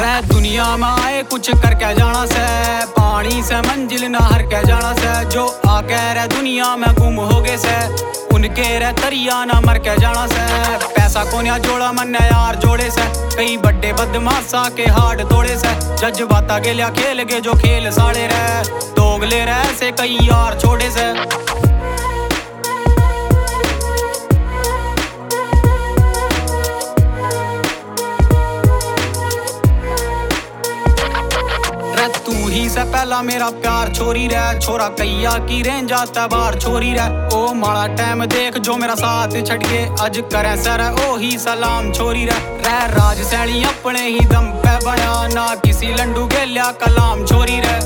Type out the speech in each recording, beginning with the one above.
रे दुनिया में आए कुछ करके जाना से, पानी से मंजिल ना हर के जाना से। जो आके रे दुनिया में गुम हो गए से, उनके रे तरिया ना मर के जाना से। पैसा कोन्या जोड़ा मन यार जोड़े से, कई बड़े बदमाशा के हाथ तोड़े से। जज्बाता के लिया खेल के जो खेल साड़े रे, दोगले रहे से कई यार छोड़े से। तू ही से पहला मेरा प्यार छोरी रे, छोरा कैया की रेंज आता बार छोरी रे। ओ माड़ा टाइम देख जो मेरा साथ छड़ के, अज करे सर ओ ही सलाम छोरी रे। राज सैनी अपने ही दम पे बना, ना किसी लंडू के लिया कलाम छोरी रे।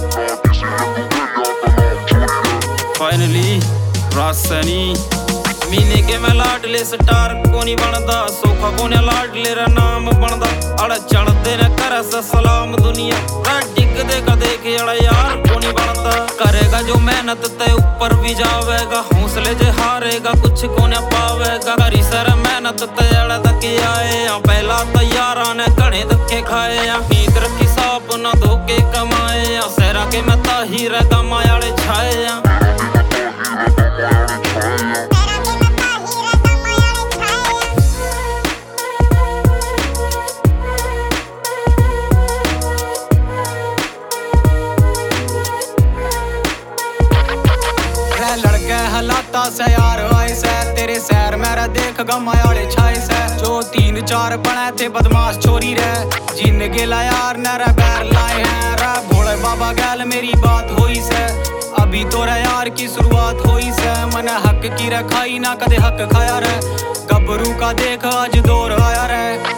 फाइनली राजसैनी मीने के मैं लाडले स्टार कोनी बनदा, सोखा कोने लाडले रा नाम बनदा। अड़ चढ़ते न कर सलाम दुनिया, डिग दे का देखे अड़ा यार कोनी बनदा। करेगा जो मेहनत ते ऊपर भी जावेगा, हौसले जे हारेगा कुछ कोने पावेगा। करी सर मेहनत ते अड़ा तक आए, पहला तैयारा ने घने धक्के खाए। नीत रखी साप न धोके कमाए, सहरा के मैं ताही रगा मायाले छाए। लड़के हलाता से यार आए से, तेरे सैर मेरा देख गमायाले छाए से। जो 3-4 बने थे बदमाश छोरी रे, जिन गेला यार नरा बैर लाए हैं रे। भोले बाबा गैल मेरी बात होई से, अभी तोरा यार की शुरुआत होई से। मन हक की रखाई ना कदे हक खाया रे, गबरू का देख आज दौर आया रे।